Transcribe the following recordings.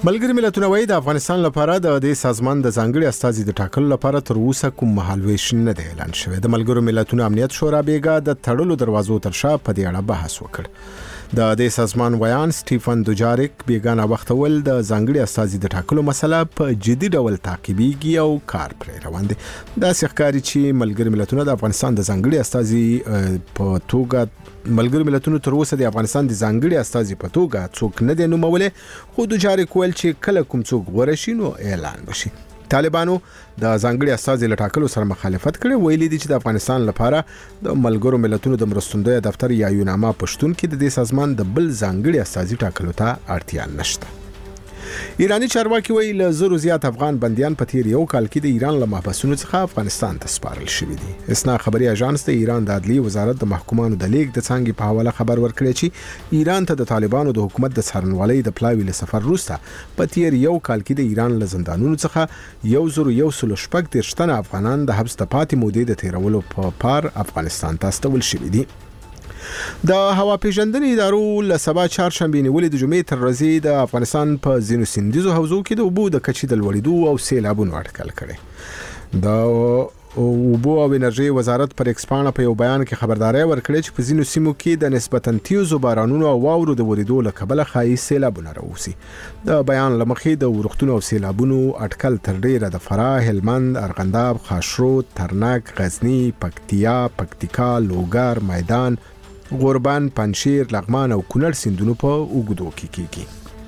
ملګری ملتونه وایي د افغانستان لپاره د دې سازمان د ځانګړي استازي د ټاکلو لپاره تر اوسه کوم مهالویش نه دی اعلان شوی. د ملګرو ملتونو امنیت شورا بیګا د تړلو دروازو تر شا په دې اړه بحث وکړ. د دې سازمان ویان سټیفن دوجاریک بیګا وخت ول د ځانګړي استازي د ټاکلو مسله په جدي ډول تعقیبېږي او کار پرې روان دی. دا ښکاري چې ملګری ملتونه د افغانستان د ځانګړي استازي په توګه ملګری ملتونو تر اوسه د افغانستان د ځانګړي استازي په توګه څوک نه دی نومولي، خو دوجاریک ویل چې کله کوم څوک غوړه شي نو اعلان وشي. طالبانو د ځانګړي استازي لټاکلو سره مخالفت کړي، ویلي دي چې د افغانستان لپاره د ملګرو ملتونو د مرستندوی دفتر یا یوناما پښتون کې د دې سازمان د بل ځانګړي استازي ټاکلو ته اړتیا نشته. ایرانی چارواکي ویل له زرو زیات افغان بنديان په تیر یو کال کې د ایران له محبسونو څخه افغانستان ته سپارل شوي دي. اسنا خبري اژانس د ایران د عدلي وزارت د محکومانو د لیک د څنګه په حواله خبر ورکړی چې ایران ته د طالبانو د حکومت د څارنوالۍ د پلاوی له سفر وروسته په تیر یو کال کې د ایران له زندانونو څخه 1,130 افغانان د حبس ته پاتې مودې د تیرولو په پار افغانستان ته استول شوي دي. د هوا پیژندنې ادارو له سبا چهارشنبه نیولې د جمعې تر ورځې د افغانستان په ځینو سیندیزو حوزو کې د اوبو د کچې د لوړېدو او سیلابونو اټکل کړي. د اوبو او انرژي وزارت پر ایکسپانه په یو بیان کې خبرداري ورکړې چې په ځینو سیمو کې د نسبتاً تیزو بارانونو او واورو د ورېدو له کبله ښایي سیلابونه راوځي. د بیان له مخې د ورښتونو او سیلابونو اټکل تر ډیره د فراه، هلمند، ارغنداب، خاشرود، ترنک، غزنی، پکتیا، پکتیکا، لوګر، میدان، غوربند، پنجشیر، لغمان او کونړ سیندونو په اوګدو کې کیږي.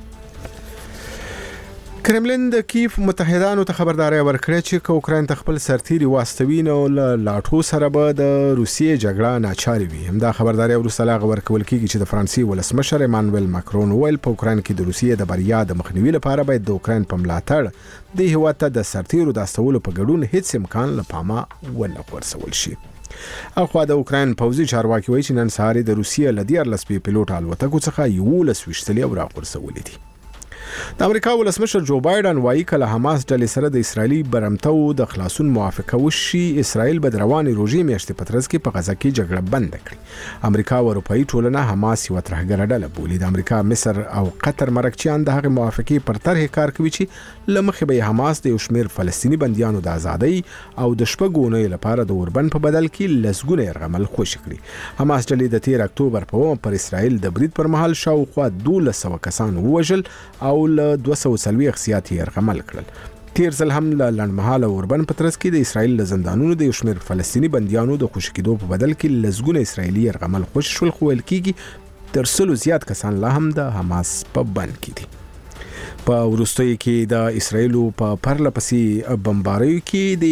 کرملین د کیف متحدانو ته خبرداري ورکړه چې اوکراین ته خپل سرتیري واستوي نو لاټو سره به د روسیې جګړه ناچاري وي. همدا خبرداري ورسره لاغ ورکول کیږي چې د فرانسې ولسمشر ایمانوئل ماکرون ویل په اوکراین کې د روسیې د بریا د مخنیوي لپاره باید د اوکراین په ملاتړ د هیواد ته د سرتیرو د استولو په ګډون هیڅ امکان له پامه ونه غورځول شي. اخوا د اوکراین پوځي چارواکي وایي چې نن سهار د روسیې له 14 پیلوټ الوتکو څخه 11 وشتلې او راغورځولې دي. د امریکا ولسمشر جو بایدن وایي کله حماس ډلې سره د اسرایلی برمتو د خلاصون موافقه وشي، اسرائیل به د رواني روژې میاشتې په ترڅ کې په غزه کې جګړه بند کړي. امریکا او اروپאי ټولنه حماس یو ترهګره ډله بولي. د امریکا، مصر او قطر مرکچیان د هغه موافقې پر طرح کار کوي چې لمخې به حماس د یو شمېر فلسطینی بنديانو د ازادۍ او د شپږونې لپاره د اوربند په بدل کې لسګونه يرغمل خوشي کړي. حماس ډلې د 13 اکتوبر په پر اسرائیل د برید پر مهال شاوخوا 1200 کسان ووژل او له 240 سیات يرغمل کړل. تیر ځل هم له لنډمهاله اوربند په ترڅ کې د اسرائیل له زندانونو د یو شمېر فلسطینی بنديانو د خوشي کېدو په بدل کې لسګونه اسرائیلي يرغمل خوشي شول، خو ویل کېږي تر 100 زیات کسان لا هم د حماس په بند کې دي. په وروستیو کې د اسرائیل په پرلپسې بمباریو کې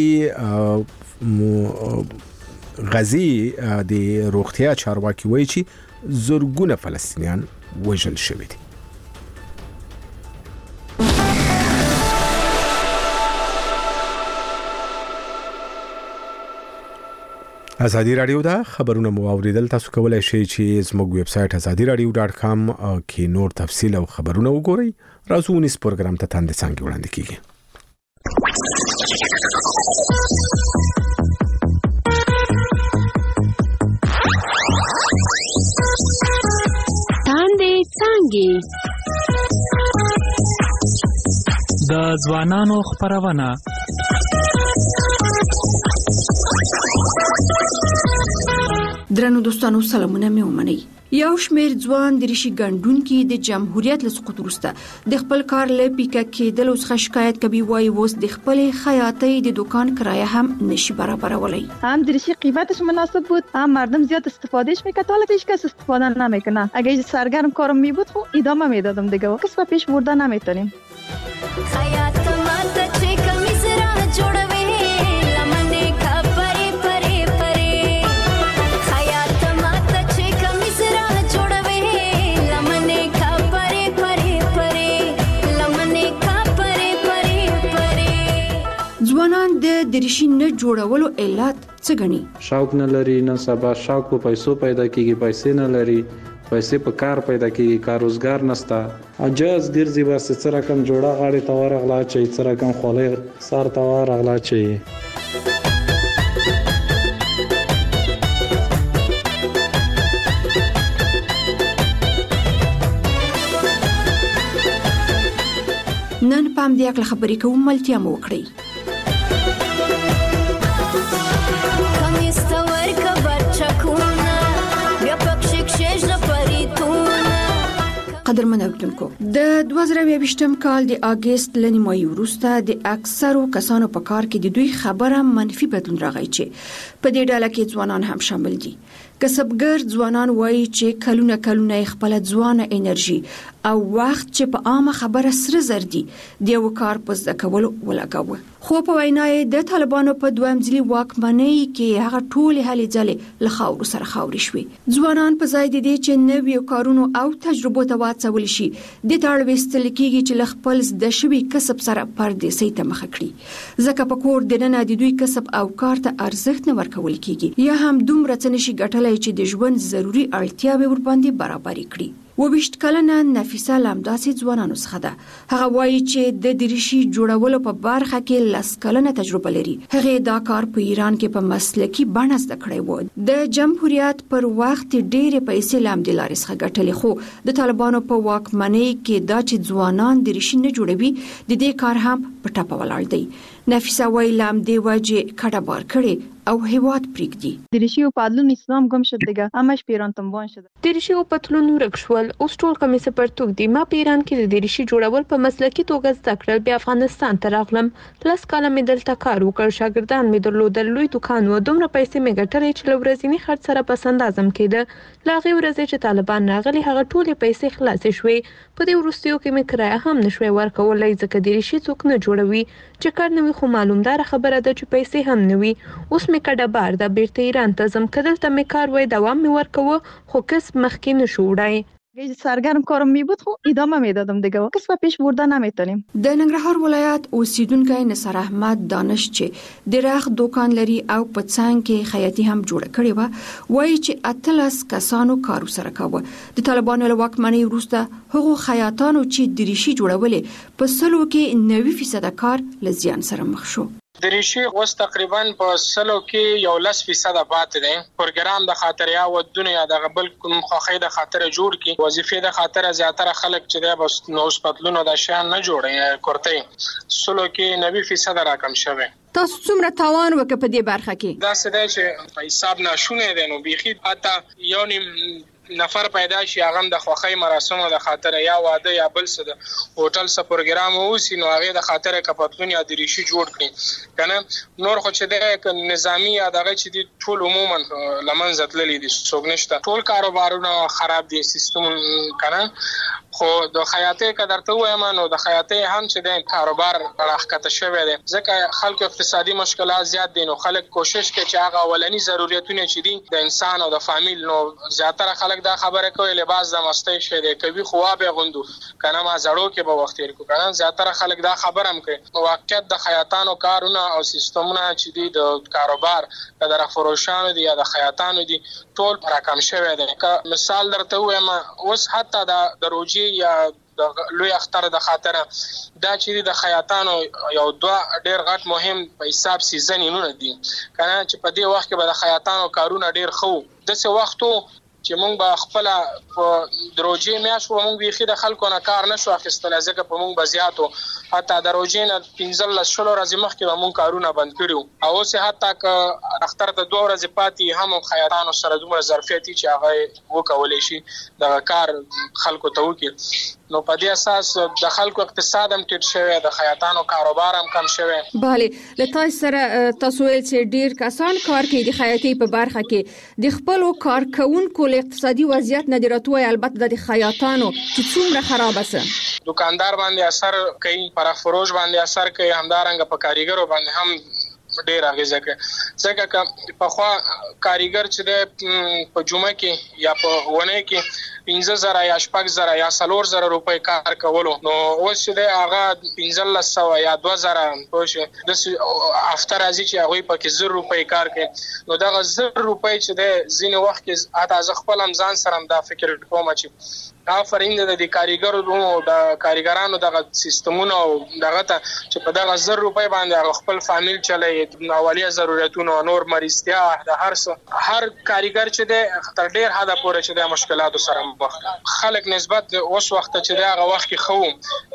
د غزي د روغتیا چارواکي وایي چې زرګونه فلسطینیان وژل شوي دي. ازادي رادیو دا خبرونه مو اوریدل. تاسو کولای شئ چې زموږ ویب سټ azadiradio.com کې نور تفصیل او خبرونه وګورئ. راځو نس پروګرام ته تاند څنګه وړاندې کیږي. تاند څنګه د ځوانانو خبرونه درنو دوستانو سلامونه مې ومنئ. یو شمېر ځوان د ریشي ګڼډون کې د جمهوریت له سقوط وروسته د خپل کار له پیکه کېدل څخه شکایت کوي. وایي اوس د خپل خیاطۍ د دکان کرایه هم نشي برابرولای. هم درشی قیمتش مناسب بود، هم مردم زیاد استفادهش میکرد. حالا هیچ کس استفاده نمیکنه. اگه سرگرم کارم می بود خب ادامه میدادم دیگه. و کس به پیش برده نمیتونیم. خیاط ماته چې کمیس را جوړوي لمنې خبرې پرې پرې خیاط ماته چې کمیس را جوړوي لمنې خبرې پرې پرې لمنې خبرې پرې پرې. ځوانان د دریشي نه جوړولو علت څه ګڼي؟ شوق نه لري. نن سبا شوق په پیسو پیدا کیږي، پیسې نه لري، پیسې په کار پیدا کیږي، کار روزګار نشته. اجازه ګرځي بس څه رقم جوړه غاړي تور غلا چي، څه رقم خولې سر تور غلا چي. نن پام دې اکل خبرې کوم ملتیا مو وکړي. کمیستور کبر چکونه بیا پکشک شش پریتونه. قدرمن اوریدونکو د 2022م کال د اگست لنیمایي وروسته د اکثرو کسانو په کار کې د دوی خبره منفي بدلون راغی چې په دې ډله کې ځوانان هم شامل دي. کسبګر ځوانان وایي چې کلونه خپل ځوانه انرژي او وخت چې په عامه خبره سره زر دي د یو کار په زده کولو ولګاوه. خو په وینای د طالبانو په دویم ځلي واکمنۍ کې هغه ټولې هلې ځلې له خاورو سره خاورې شوې. ځوانان په ځای د دې چې نویو کارونو او تجربو ته واڅول شي د تاړ وستل کېږي چې له خپل د شوي کسب سره پردیسۍ ته مخ کړي. ځکه په کور دننه د دوی کسب او کار ته ارزښت نه ورکول کېږي یا هم دومره څه نشي ګټلای چې د ژوند ضروري اړتیاوې ورباندې برابرې کړي. 22 کلنه نفیسه لامداسي ځوانانو څخه ده. هغه وایي چې د دریشي جوړولو په برخه کې 10 کلنه تجربه لري. هغه دا کار په ایران کې په مسلکي بڼه زده کړی و. د جمهوریت پر وخت ډېرې پیسې لامدې لارې څخه ګټلې، خو د طالبانو په واکمنۍ کې دا چې ځوانان دریشي نه جوړوي د دې کار هم په ټاپه ولاړ دی. نفیسه وایي لامدې وجه کډه بار کړي او هیواد پریږدي. دریشی و پتلون اسلام گم شد دیگه، همش پیران تنبان شده. دریشی و پتلون ورک شول، اوس ټول کمیس پرتوک دي. ما په ایران کې د دریشي جوړول په مسلکي توګه زده کړل. بیا افغانستان ته راغلم. 10 کاله مې دلته کار وکړ. شاګردان مې درلودل. لوی دکان و. دومره پیسې مې ګټلې چې له ورځني خرڅ سره پس اندازم کېده. له هغې ورځې چې طالبان راغلي هغه ټولې پیسې خلاصې شوې. په دې وروستیو کې مې کرایه هم نشوی ورکولی ځکه دریشي څوک نه جوړوي. چې کار نه وي خو معلومداره خبره ده چې پیسې هم نه وي. اوس مې کډه بار ده. بیرته ایران ته ځم. که دلته مې کار وای دوام مې ورکوه خو کسب مخکې نشو وړی. اگه سرگرم کارم می بود خب ادامه میدادم دیگه. کسب پیش برده نمیتونیم. د ننګرهار ولایت اوسیدونکی نصر احمد دانش چې د رخ دکان لري او په څنګ کې خیاطي هم جوړه کړې و، وایي چې 18 کسانو کار سره کاوه. د طالبانو له واکمنۍ وروسته هغو خیاطانو چې دریشي جوړولې په 90% کار له زیان سره مخ شو. دریشي اوس تقریبا په 100 کې 11% پاتې دی. پروګرام د خاطر یا ودونه یا د غبل کوم خوخې د خاطر جوړ کی وظیفې د خاطر زیاتره خلک چې د بس نوس پتلونو د شان نه جوړي کورته 100 کې 90% راکم شوه. تاسو څومره تاوان وکړ په دې برخه کې؟ دا څه دی چې په حساب ناشونه دي. نو بيخي حتی یو نیم نفر پیدا شي هغه د خوخی مراسمو د خاطر یا واده یا بل څه د هوټل څخه پروګرام ووسی نو هغه د خاطر کپتون یا دریشي جوړ کړي کنه. نور خو چې د نظامی یا دغه چې د ټول عموما لمنځه تللی دي څوګنشته. ټول کاروبارونه خراب دي سیستم کنه. خو د خیاطۍ کدرته وایم نو د خیاطۍ هم چې د کاروبار راخته شوی دی ځکه خلکو اقتصادي مشکلات زیات دي. نو خلک کوشش کوي چې هغه اولنی ضرورتونه چې دي د انسان او د فامیل نو زیاتره خلک دا خبره کوي لباس د مستی شه دی کوي خو به غوندو کنه ما زړو کې به وخت تیر کو کنه. زیاتره خلک دا خبره هم کوي. واقعیت د خیاطانو کارونه او سیستمونه چې دي د کاروبار د فروشانو دي یا د خیاطانو دي ټول راکم شوی دی. مثال درته وایم اوس حتی د روجي یا د لوی اختر د خاطر دا چې د خیاطانو یو دوه ډیر غټ مهم په حساب سیزنونه دي کنه چې په دې وخت کې به د خیاطانو کارونه ډیر خو د څه وختو چې مونږ به خپل په دروځي میاشو مونږ بيخي د خلکو نه کار نشو اخیستل ځکه په مونږ بزیاتو حتی دروځي نه 15 شلو ورځې مخکې به مونږ کارونه بند کړو او اوس حتی ک اختر ته 2 ورځې پاتې هم خیاطانو سره دومره ظرفیتي چې هغه وکولې شي د کار خلکو ته وکي. نو په دې اساس د خلکو اقتصاد هم ټیټ شوی د خیاطانو کاروبار هم کم شوی. bale لته سره تاسو ول چې ډیر کسان کار کوي د خیاطۍ په برخه کې د خپل کارکونکو اقتصادي وضعیت نه دراتوي. البته د خیاطانو چې څومره خراب است دکاندار باندې اثر کوي پر فروش باندې اثر کوي همدارنګ په کاریګرو باندې هم ډیر اغیزه کوي ځکه په خوا کاریګر چې د په جمعه کې یا په ونه کې 15,000 یا 6,000 یا 4,000 روپۍ کار کولو نو اوس چې د هغه 1500 یا 2,000 پوه د افتر ازي چې هغه په کې 0 روپۍ کار کوي نو دا 0 روپۍ چې د زینه وخت کې اته ځ خپل ځان سره دا فکر کوم چې آفرین د کاریګرو د کاریګرانو د سیستمونو دغه ته چې په دغه 0 روپۍ باندې خپل فامیل چلای اولیه ضرورتونو نور مریضتیا د هر کاریګر چې د تر ډیر حدا پورې چې د مشکلاتو سره خلک نسبت اوس وخت چې دا وخت کې خو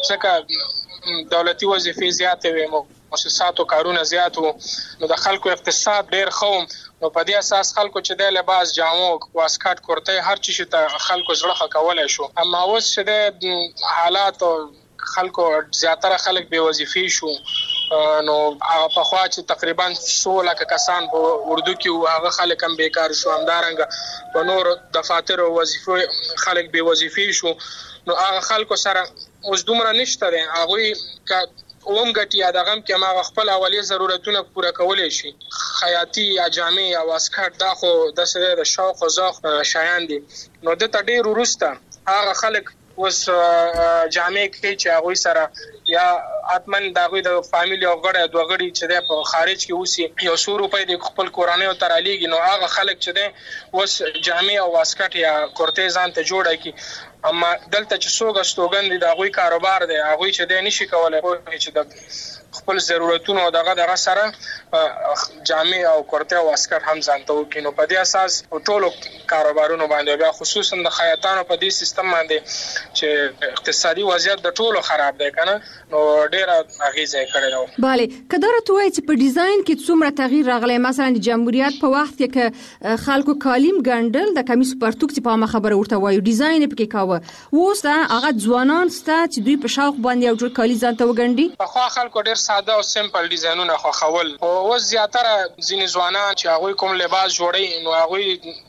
ځکه دولتي وظیفې زیاتې وي مؤسساتو کارونه زیات وو نو د خلکو اقتصاد ډیر خو نو په دې اساس خلکو چې د لباس جامو واسکټ کورته هر چی ته خلکو زړه کولای شو اما اوس چې د حالات خلکو زیاتره خلک بے وظیفې شو نو په خوا چې تقریبا 16 کسان په اردو کې هغه خلک هم بیکار شو همدارنګه په نور دفاتر او وظیفې خلک بے وظیفې شو نو هغه خلکو سره اوس دومره نشته دی هغه ومګټي ادغم کې ما خپل اولیه ضرورتونه پوره کولای شي خیاطي یا جامع یا واسکټ دا خو د سره د شوق او ذوق شایان دي نو د تډیر ورسته هغه خلک اوس جامع کې چې هغه سره یا اتمن دغه د فامیلی او غړي دوه غړي چې په خارج کې اوسي یو 100 روپۍ د خپل کورانه او ترالیږي نو هغه خلک چې ده اوس جامع او واسکټ یا کورتیزان ته جوړه کی اما دلته چې څوګه ستوګند د هغه کاروبار دی هغه چې د نشي کولای چې د خپل ضرورتونو او دغه سره جامع او کورته او واسکټ هم ځانته وکینو په دې اساس ټولو کاروبارونو باندې بیا خصوصا د خیاطانو په دې سیستم باندې چې اقتصادي وضعیت د ټولو خراب دی کنه نو ډیر اغیزه کړی نو bale کدار ته وایي چې په ډیزاین کې څومره تغییر راغلی مثلا د جمهوریت په وخت کې خلکو کالیم ګندل د کمیس پرتوک چې په ما خبره ورته وایي ډیزاین پکې کاوه ووس دا هغه ځوانان ستا چې دوی په شوق باندې یو جوړ کالی ځانته وګڼي په خو خلکو ډیر ساده او سمپل ډیزاینونه خو خول او زیاتره ځینې ځوانان چې هغه کوم لباس جوړي نو هغه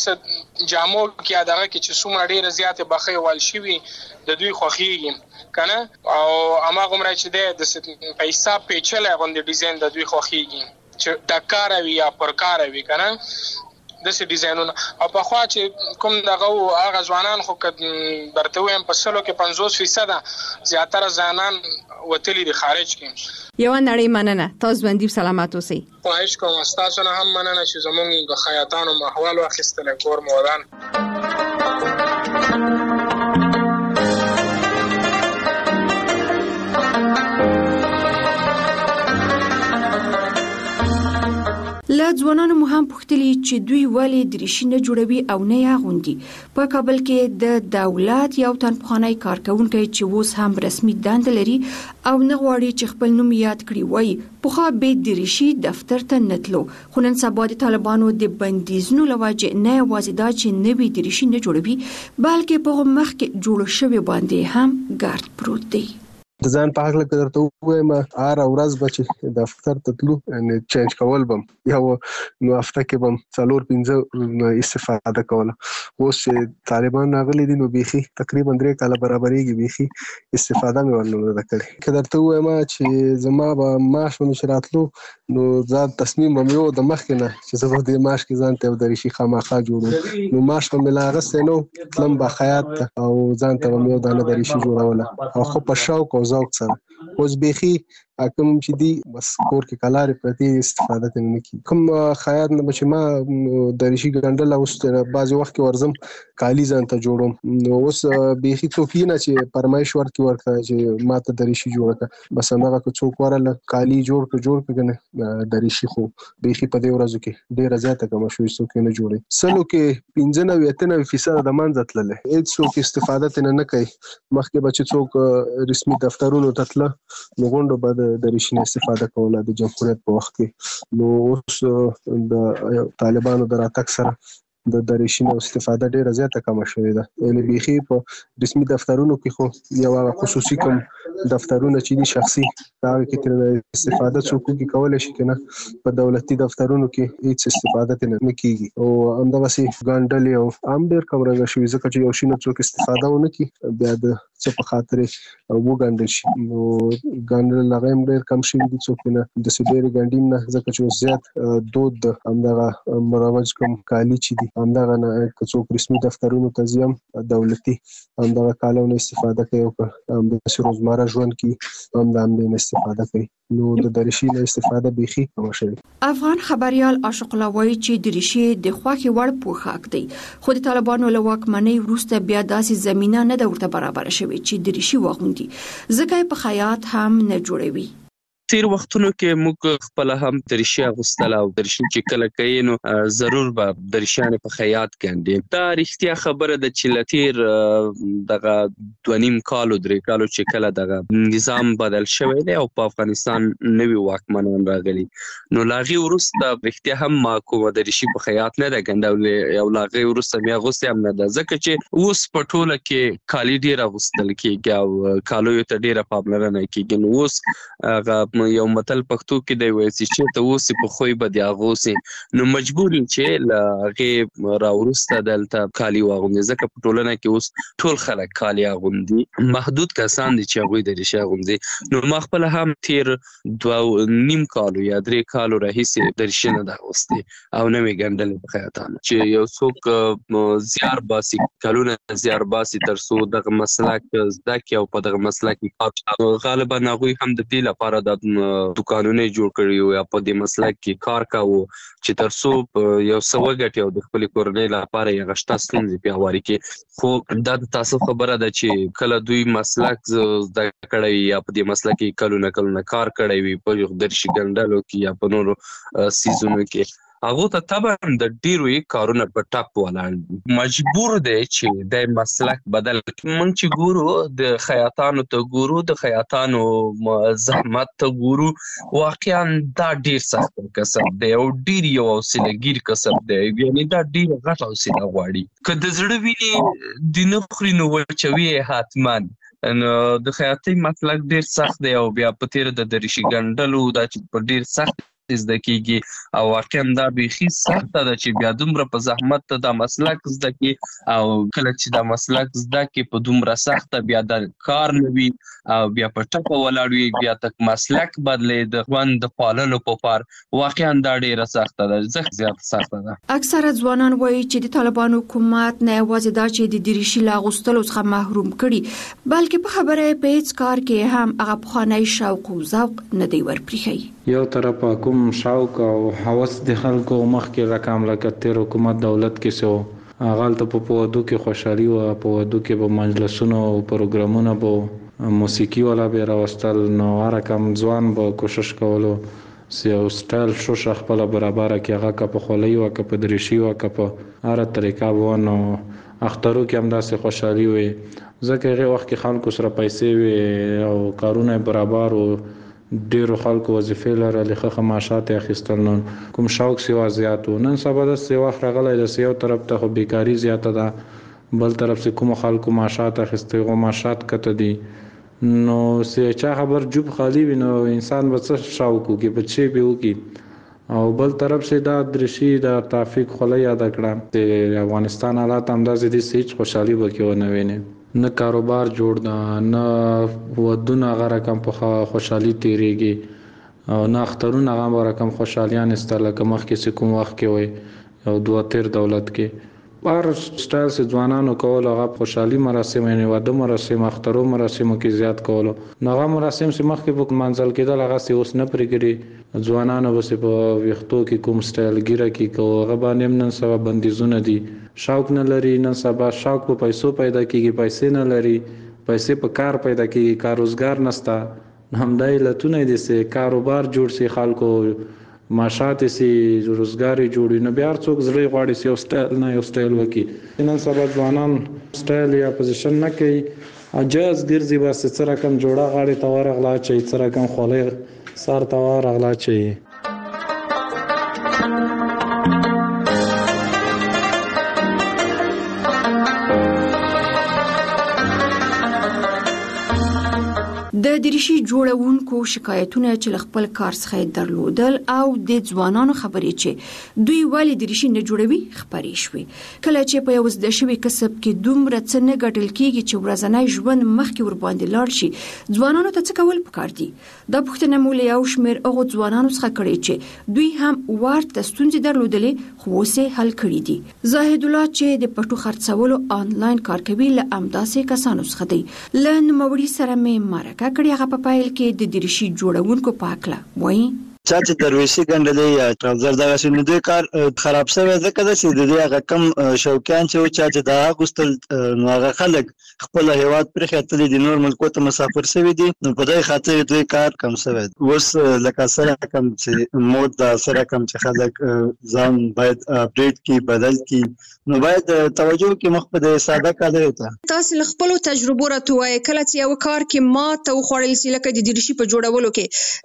د جامو کې دغه کې چې څومره ډیره زیاته بخي وال شي د دوی خوخيږي کنه او اما کوم را چې د پیسې پیچلې غوندي ډیزاین د دوی خوخيږي چې د کار وی یا پر کار وی کنه د سې ډیزاینونه او په خوا چې کوم دغه هغه ځوانان خو برته ویم په سلو کې 50% زیاتره ځوانان وتلی د خارج کې یو نړۍ مننه تاسو باندې سلامات اوسئ خواهش کوم تاسو نه هم مننه چې زموږ د خیاطانو محوال واخیستل کور مودان لا ځوانانو مو هم پوښتلي چې دوی ولې دریشي نه جوړوي او نه یې اغوندي په کابل کې د دولت یو تن پخوانی کارکونکي چې اوس هم رسمي دنده لري او نه غواړي چې خپل نوم یاد کړي وایي پخوا به دریشي دفتر ته نتلو خو نن سبا د طالبانو د بندیزونو لوجه نه یوازې دا چې نوی دریشي نه جوړوي بلکې په مخ کې جوړ شوی باندې هم ګارد پروت دی د ځان په حق لکه درته وایم هر ورځ به دفتر ته تلو ان چینج کول بم یو نو هفته کې بم 4-5 استفاده کوله اوس طالبان راغلي دي نو بيخي تقریبا 3 کاله برابرېږي بيخي استفاده مې ورنه وکړي که درته وایم چې زما به معاش ونشراتلو نو ځان تصمیم مې یو د مخ کې نه چې زه د معاش کې ځان ته د ریشي خامخا جوړم نو معاش په ملاغه نو تلم به خیاط او ځان ته مې یو دانه د ریشي جوړوله او خو په شوق او ذوق سره اوس بيخي کوم چې دی بس کور کې کلارې پرتی استفاده نه کی کوم خیاط نه بچ ما د ریشي ګندل اوس بعض وخت کې ورزم کالی ځان ته جوړم نو اوس بيخي څوک نه چې پرمایش ورکړي ورکړه چې ما ته د ریشي جوړه بس هغه څوک ورله کالی جوړ کنه د ریشي خو بيخي په دې ورځو کې ډیره زیاته کوم شوې څوک نه جوړي سلو کې 95% د منځ تلله هیڅ څوک استفاده نه کوي مخکې بچ څوک رسمي دفترونو ته تل نو غونډه بعد د ریشي استفاده کوله د جمهوریت په وخت کې نو اوس د طالبانو د راتګ سره د ریشي استفاده ډیره زیاته کم شوې ده یعنی بيخي په رسمي دفترونو کې خو یو خصوصي کوم دفترونه چې دي شخصي دا کې تر استفاده څوک کولای شي کنه په دولتي دفترونو کې هیڅ استفاده نه کیږي او همدغه سي ګاندل او عام ډیر کم رنګ شوی ځکه چې یو شي نه څوک استفاده ونه کی بیا د څه په خاطر وګاندل شي نو ګاندل لغیم ډیر کم شي دي څوک نه د سیډیر ګاندیم نه ځکه چې زیات دود همدغه مروج کوم کالی چې دي همدغه نه څوک رسمي دفترونو ته ځم دولتي همدغه کالونه استفاده کوي او د روزمره ژوند کې هم د امن استفاده کوي نو د دریشي له استفاده بيخي کوم شي افغان خبريال عاشق الله وایي چې دریشي د خوخي وړ پوښاک دی خو د طالبانو له واکمنۍ وروسته بیا داسې زمينه نه د ورته برابر شوی چې دریشي واغوندي ځکه په خیاط هم نه جوړوي تیر وختونو کې موږ خپل هم درشي اغوستل او درشي چې کله کوي نو ضرور به درشیانه په خیاط کېندي. دا رښتیا خبره ده چې لتیر دغه 2.5 کالو 3 کالو چې کله دغه نظام بدل شوی دی او په افغانستان نوي واکمنان راغلي نو لاغي ورسته رښتیا هم ما کومه درشي په خیاط نه ده ګنډولې او لاغي ورسته مې اغوستې هم نه ده ځکه چې اوس په ټوله کې کالي ډېر اغوستل کېږي او کالو ته ډېره پاملرنه کېږي. نو اوس هغه یو متل پښتو کې دی وایي چې ته اوس په خوی به دې اغوسې نو مجبور یم چې له هغې راوروسته دلته کالي واغوندي ځکه په ټولنه کې اوس ټول خلک کالي اغوندي. محدود کسان دي چې هغوی درشي اغوندي. نو ما خپله هم تیر 2.5 کالو یا 3 کالو راهیسې درشي نه ده اغوستې او نه مې ګنډلې په خیاطانو چې یو څوک زیار باسي کلونه زیار باسي تر څو دغه مسلک زده کړي او په دغه مسلک کې غالبا هغوی هم د دې لپاره د دوکانونه جوړ کړي یا په دې مسلک کې کار کوو چې تر څو یو څه وګټي او د خپلې کورنۍ لپاره یې غشته ستونزې پیاوړې کړي. خو دا د تاسف خبره ده چې کله دوی مسلک زده کړی یا په دې مسلک کې کلونه کار کړی وي په درشي ګنډلو کې یا په نورو سیزونو کې هغه ته طبعا د ډیرو کارونه په ټاپ ولاړ مجبور دی چې د مسلک بدل مونږ چې ګورو د خیاطانو ته ګورو د خیاطانو زحمت ته ګورو واقعا دا ډیر سخت کسب دی او ډیر یو حوصله‌ګیر کسب دی یعنی دا ډیر غټ حوصله غواړي که د زړه ویني د نه خوري نو وچوي حتمان نو د خیاطۍ مسلک ډیر سخت دی او بیا په تیر د درشي ګنډلو دا چې په ډیر سخت زده کیږي او واقعا دا بیخي سخته ده چې بیا دومره په زحمت ته دا مسلک زده کی او کله چې دا مسلک زده کی په دومره سخته بیا د کار نه وي او بیا په ټپه ولاړ وي بیا تک مسلک بدلې د خوند پاللو په پار واقعا دا ډیره سخته ده زیات سخته ده. اکثره ځوانان وایي چې د طالبانو حکومت نه یوازې دا چې د درشي لا غوستلو څخه محروم کړي بلکې په خبره په هیڅ کار کې هم هغه پخوانی شوق او ذوق نه دی ورپریښي. یو طرف کوم شوق او هوس د خلکو مخکې رقم لکه تیر حکومت دولت کې سو غلطه په پودو کې خوشحالي او په ودو کې به مجلسونو او پروګرامونه به موسیقي ولا به راوستل نو رقم ځوان به کوشش کولو سیو سټایل شو خپل برابر کې هغه کا په خولي او کا په درشي او کا په هر طریقه وونه اخترو کې هم داسې خوشحالي وي ځکه هغه وخت کې خلکو سره پیسې وي او کارونه برابر او ډیرو خلکو وظیفې لرلې ښه معاشات اخیستل نو کوم شوق سیوا زیات و نن سبا د سیوا راغلی د یو طرف ته خو بیکاری زیاته ده بل طرف سے کوم خلکو معاشات اخیستي غو معاشات کته دي نو سې چا خبر جوب خالی وي نو انسان به څه شوق کوي بچي به وکي او بل طرف سے دا درشي دا ترافیک خله یاد کړه د افغانستان حالات همداسې دي چې خوشحالي وکړو نه ویني نه کاروبار جوړ ده نه ودونه هغه رقم په خوشحالي تیریږي او نه اخترونه هغه رقم خوشحالیان استله که مخکې کوم وخت کې وي او دوه تیر دولت کې بار سټایل سه ځوانانو کول هغه خوشحالي مراسم یعنی واده مراسم اخترو مراسمو کې زیات کول نو هغه مراسم چې مخکې په منځل کېدل هغه سه اوس نه پرېږي ځوانانو بس په وختو کې کوم سټایل ګیره کې کو هغه باندې نن سبا بندیزونه دي شوق نه لري نن سبا شوق په پیسو پیدا کیږي پیسې نه لري پیسې په کار پیدا کیږي کار روزګار نشته همدای لتونه دي سه کاروبار جوړ سي خلکو معاشات سي روزګار جوړي نه بیا څوک زړه غواړي سي او سټایل نه یو سټایل وکي نن سبا ځوانان سټایل یا پوزیشن نه کوي اجازه ګرځي بس سره کم جوړه غاړي تور غلا چي سره کم خولې سار تور غلا چي د درشي جوړونکو شکایتونه چې خپل کار څخه درلودل او د ځوانانو خبرې چې دوی ولې درشي نه جوړوي خبرې شوې کله چې په یو زده شوی کسب کې دومره څه نه ګټل کیږي چې ورځنی ژوند مخکې ور باندې لاړ شي ځوانانو ته څه کول پکار دي دا پوښتنه مو له یو شمېر هغو ځوانانو څخه کړې چې دوی هم ورته ستونزې درلودلې خو اوس یې حل کړي دي زاهد الله چې د پټو خرڅولو آنلاین کار کوي له همداسې کسانو څخه دی له نوموړي سره مې مرکه کړې هغه په پایل کې د درشي جوړونکو په اړه وایي چا چې درویشي ګڼلې یا ټراوزر دغه شی نو دوی کار خراب شوی ځکه ده چې د دې هغه کم شوقیان چې چا چې دا اغوستل نو هغه خلک خپل هیواد پرې خاطرې د نور ملکو ته مسافر شوي دي نو په دې خاطر دوی کار کم شوی اوس لکه سره کم چې مود دا سره کم چې خلک ځان باید اپډیټ کی بدل کی نو باید توجه کې مخ په ساده کار ته تاسو له خپل تجربو راټوي کله چې یو کار کې ما ته خوړل سي لکه د دریشي په جوړولو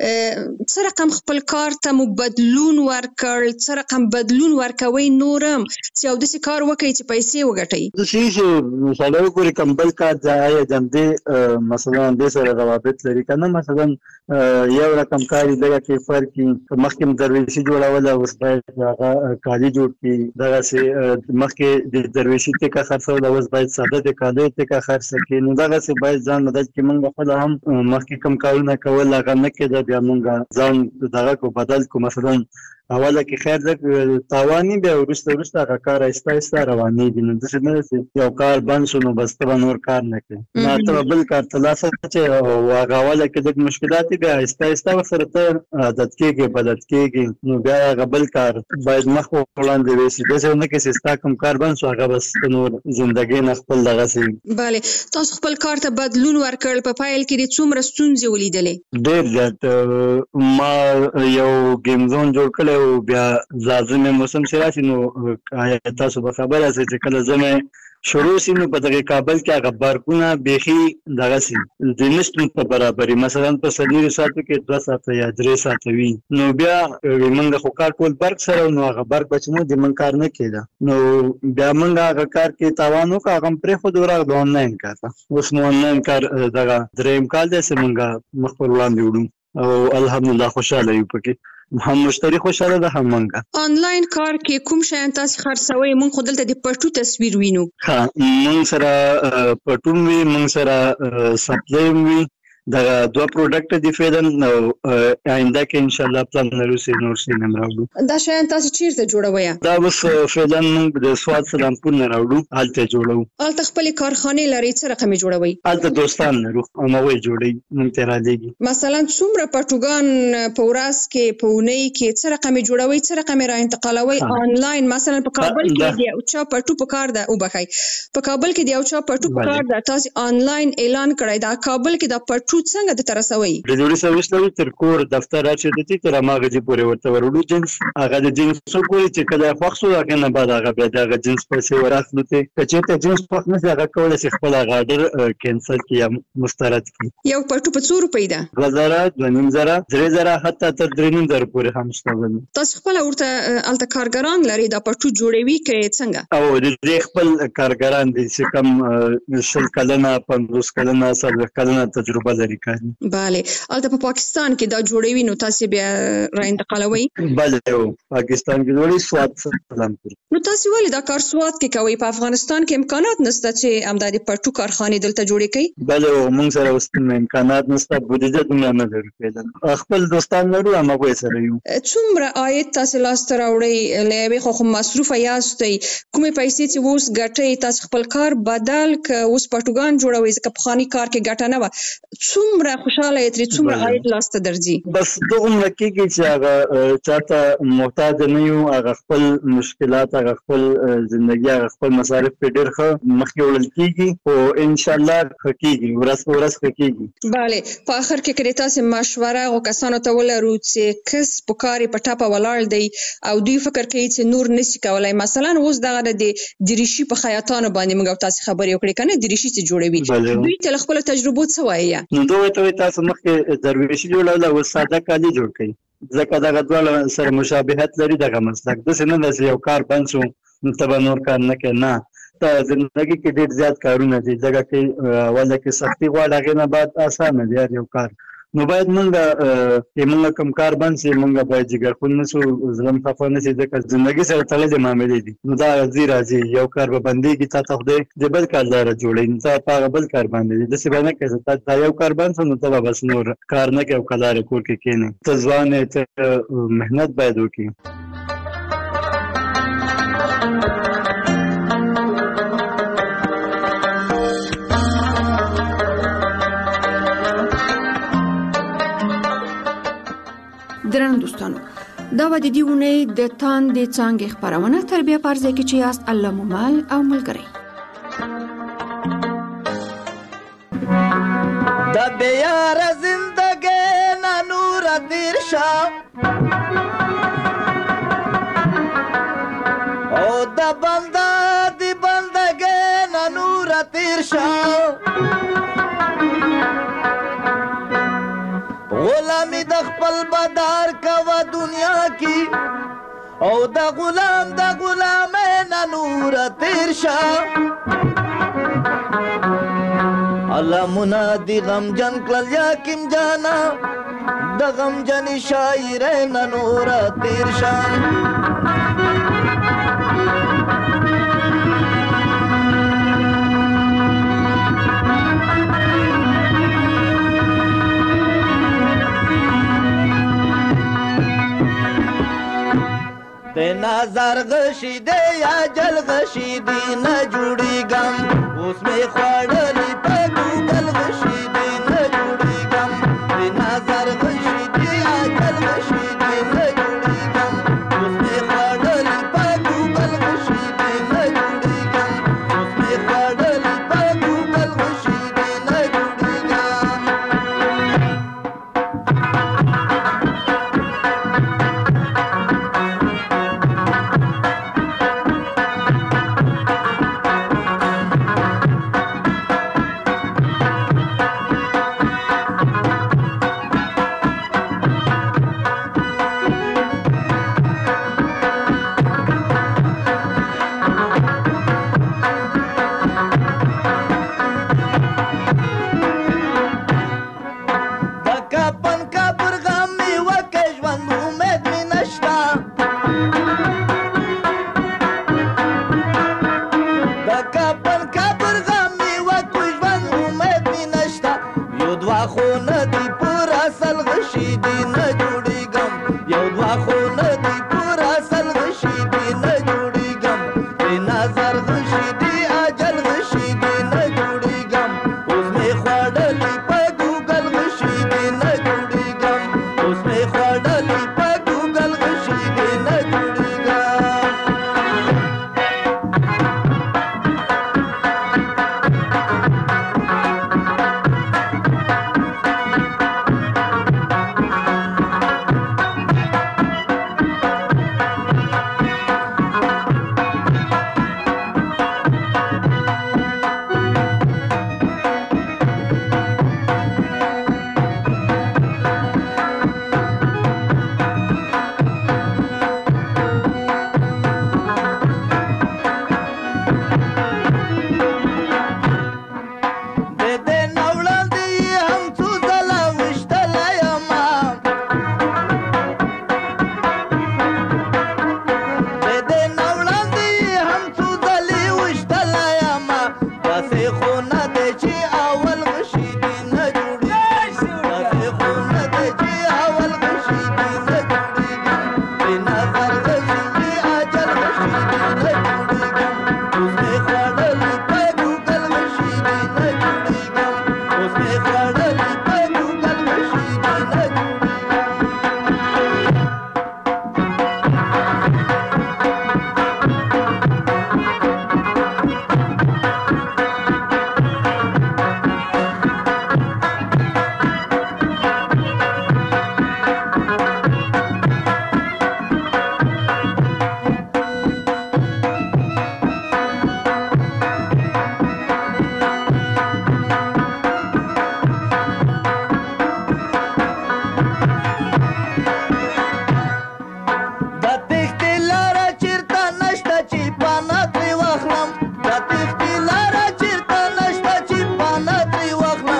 کې څه رقم خپل کار ته مو بدلون ورکړ څه رقم بدلون ورکوي نورم چې او د څه کار وکړي چې پیسې وګټي د شي مثلا کوم کمبل کار ځای جمدې مثلا د سره روابط لري کنه مثلا یو رقم کاری دغه کې فرق مخکې درویشي جوړول او اوس باید هغه کالي جوړ کی دغه سي مخکې د درویشي ته کا خرڅول اوس باید ساده د کالي ته کا خرڅ کی نو دغه سي باید ځان مدد کې موږ خپل هم مخکې کم کارونه کول هغه نه کېده بیا موږ ځان دغه کو بدل کو مثلا اوله کې خیر د تاوانی بیا ورسته هغه کار ایسته رواني دي نو څه نه یو کار بند شو نو بس ته نور کار نه کوي نو ته بل کار تلاسه چې هغه اوله کې د مشکلات بیا ایسته سره ته عادت کېږي بدل کېږي نو بیا هغه بل کار باید مخ وړاندې وشي د څه نه کې سستا کوم کار بند شو هغه بس نور ژوندۍ نه خپل دغه سي bale تاسو خپل کار ته بدلون ورکړل په پایل کې د څومره ستونزې ولیدلې ډېر زیات ما یو گیم زون جوړ کړ او بیا لازمه موسم شراسي نو تاسو به خبره سي چې کله زمه شروع سي نو په دغه کابل کې هغه بارکونه بيخي دغه سي د نشټ په برابرۍ مثلا په سړي ساتو کې 2 ساعت یا 3 ساعت وي نو بیا موږ خو کار کول برق سره نو هغه برق بچنو د من کار نه کېده نو بیا موږ هغه کار کې تاوانو کا هغه پرې خو دورا د آنلاین کار اوس نو آنلاین کار دغه دریم کال د سیمنګ مخور وړاندې وړو او الحمدلله خوشاله یو پکې هم مشتری خوشاله ده هم منګه آنلاین کار کې کوم شیان تاسو خرڅوي مونږ خو دلته د پټو تصویر وینو ها مونږ سره پټون وی مونږ سره سپلای وی دا دوه پروډکټ دي فعلا نو آینده کې ان شاء الله پلان لرو سي نور سي نم راوړو دا شیان تاسو چیرته جوړوي دا اوس فعلا موږ د سواد سلامپور نه راوړو حالته جوړو الته خپل کارخانه لري څه رقم جوړوي الته دوستان لرو اموي جوړي موږ ته را لګي مثلا څومره پټوګان په ورځ کې په اونۍ کې څه رقم جوړوي څه رقم را انتقالوي آنلاین مثلا په کابل کې دی او چا پټو په کار ده او بخای په کابل کې دی او چا پټو په کار ده تاسو آنلاین اعلان کړی دا کابل کې دا پټو څنګه د ترسوي د جوړي سرویس لري تر کور دفتر راځي د تیر ماغه دي پورې ورته ورولو جنس هغه د جنس څو چې کله خوښو هغه نه بعد هغه به د جنس پیسې وراسلو ته چې ته جنس په نه هغه کول شي خپل غاډر کینسل کیا مسترد کی یو پټو په 100 روپۍ ده 2000 3000 حتی تر 3000 پورې هم شته تاسو خپل ورته الته کارګران لري دا پټو جوړوي کې څنګه او د خپل کارګران دي چې کم شل کلنه 50 کلنه 70 کلنه تجربه لري bale البته په پاکستان کې دا جوړوي نو تاسو بیا را انتقالوي bale پاکستان کې جوړي سواد سلامپور نو تاسو ولې دا کار سواد کې کوي په افغانستان کې امکانات نشته چې امدادي پټو کارخانه دلته جوړې کړي bale موږ سره اوس امکانات نشته بودیجه دومره نه لري خپل دوستان لرو هم به سره یو څومره عاید تاسو لاسته راوړي لوي خو مصروف یاستئ کومې پیسې چې اوس ګټي تاسو خپل کار بدل ک اوس پټوګان جوړوي ځکه په خاني کار کې ګټه نه و څومره خوشاله یې ترې څومره عاید لاسته درځي بس دومره کېږي چې هغه چاته محتاج نه یو هغه خپل مشکلات هغه خپل ژوندۍ هغه خپل مصارف په ډېر ښه مخکې وړل کېږي او ان شاء الله کېږي ورځ کېږي bale په اخر کې کړي تاسو مشوره او کسانو ته ولرو چې کس په کاري په ټاپه ولاړ دی او دوی فکر کوي چې نور نشي کولای مثلا اوس دغه د دریشي په خیاطانو باندې موږ تاسو خبرې وکړې کنه دریشي چې جوړوي دوی ته خپل تجربه څه وایي نو دوی ته تاسو مخکې درویشي جوړول او ساده کالي جوړ کړئ ځکه دغه ډول سره مشابهت لري دغه مسلک د څه نه د یو کار بند شو نو تبه نور کار نه کوي نه ته زندگی کې ډېر زیات کارونه دي ځکه چې اوله کې سختي غواړي هغه نه بعد اسانه دی یو کار نو باید موږ کوم کار بند شي موږ باید جګر خو نه شو ظلم خفه نه شي ځکه زندگی سره تړلې معاملې دي نو دا راځي یو کار به بندېږي تا خدای د بل کار لاره جوړوي نو تا په بل کار باندې د څه باندې کې تا یو کار بند نو ته بس نور کار نه کوي کلار کور کې کینې ته ځوان ته مهنت باید وکړي درنو دوستانو دا و د دې اونۍ د تاندې څانګې خپرونه تر بیا پرځای کې چې یاست الله مومال او ملګری د بیار زندګۍ نه نور تیر شه او د بنده د بندګۍ نه نور تیر شه غلامی د خپل بدار کوه دنیا کی او د غلامۍ نه نور تیر شه الله منادي غمجن کړل یا کیم جانا د غمجن شاعر نه نور تیر شه د نظر غشي دی یا جل غشي دی نه جوړیږم اوس مې خوړلې په ګوګل غشي دی نه جوړیږم د نظر غشي دی یا جل غشي دی نه جوړیږم اوس مې خوړلې په ګوګل غشي دی نه جوړیږم اوس مې خوړلې په ګوګل غشي دی نه جوړیږم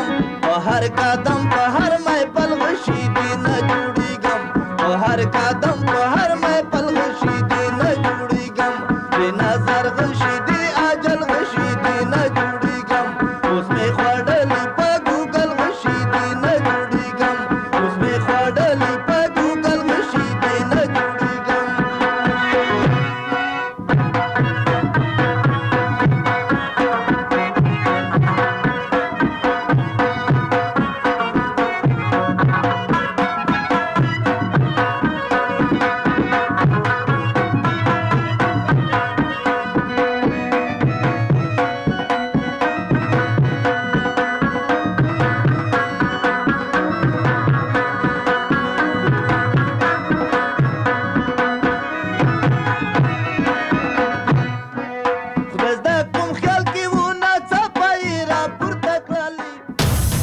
هر قدم